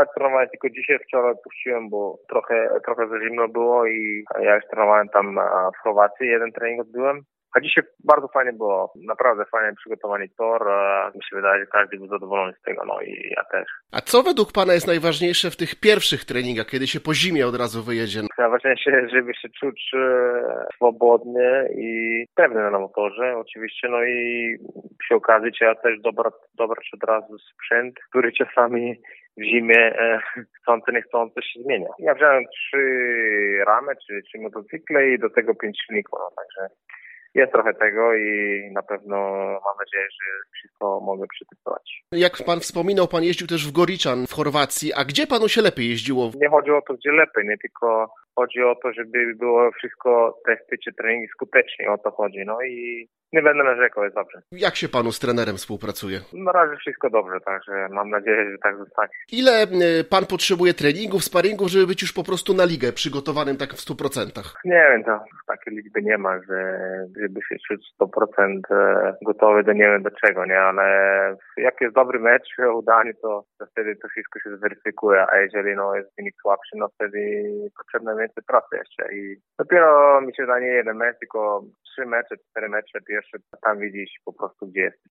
Ja trenowałem tylko dzisiaj, wczoraj puściłem, bo trochę za zimno było i ja już trenowałem tam w Chorwacji, jeden trening odbyłem. A dzisiaj bardzo fajnie było, naprawdę fajnie przygotowany tor. Mi się wydaje, że każdy był zadowolony z tego, no i ja też. A co według Pana jest najważniejsze w tych pierwszych treningach, kiedy się po zimie od razu wyjedzie? Najważniejsze, żeby się czuć swobodnie i pewny na motorze oczywiście, no i przy okazji trzeba też dobrać od razu sprzęt, który czasami w zimie chcący, niechcący się zmienia. Ja wziąłem 3 ramy, czy 3 motocykle i do tego 5 silników, no także jest trochę tego i na pewno mam nadzieję, że wszystko mogę przetestować. Jak Pan wspominał, Pan jeździł też w Goričan w Chorwacji, a gdzie Panu się lepiej jeździło? Nie chodzi o to, gdzie lepiej, nie tylko chodzi o to, żeby było wszystko testy czy treningi skutecznie, o to chodzi, no i nie będę narzekał, jest dobrze. Jak się Panu z trenerem współpracuje? Na razie wszystko dobrze, także mam nadzieję, że tak zostanie. Ile Pan potrzebuje treningów, sparingów, żeby być już po prostu na ligę przygotowanym tak w 100%? Nie wiem, to takiej liczby nie ma, żeby się czuć 100% gotowy do nie wiem do czego, nie, ale jak jest dobry mecz, udany, to wtedy to wszystko się zweryfikuje, a jeżeli jest wynik słabszy, no wtedy potrzebne więcej pracy jeszcze i dopiero mi się da nie jeden mecz, tylko 3 mecze, 4 mecze pierwsze, tam widzisz po prostu gdzie jest.